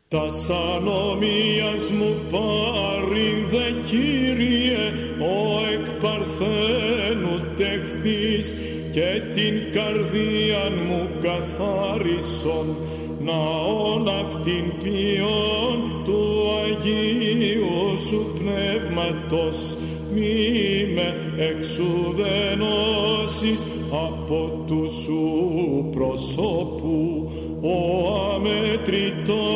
Τας ανομίας μου πάριδε, Κύριε, ο εκ παρθένου τεχθείς, και την καρδίαν μου καθάρισον, ναόν αυτήν ποιόν του Αγίου σου Πνεύματος, μη με εξουδενώσεις από του σου προσώπου, ο αμετρητός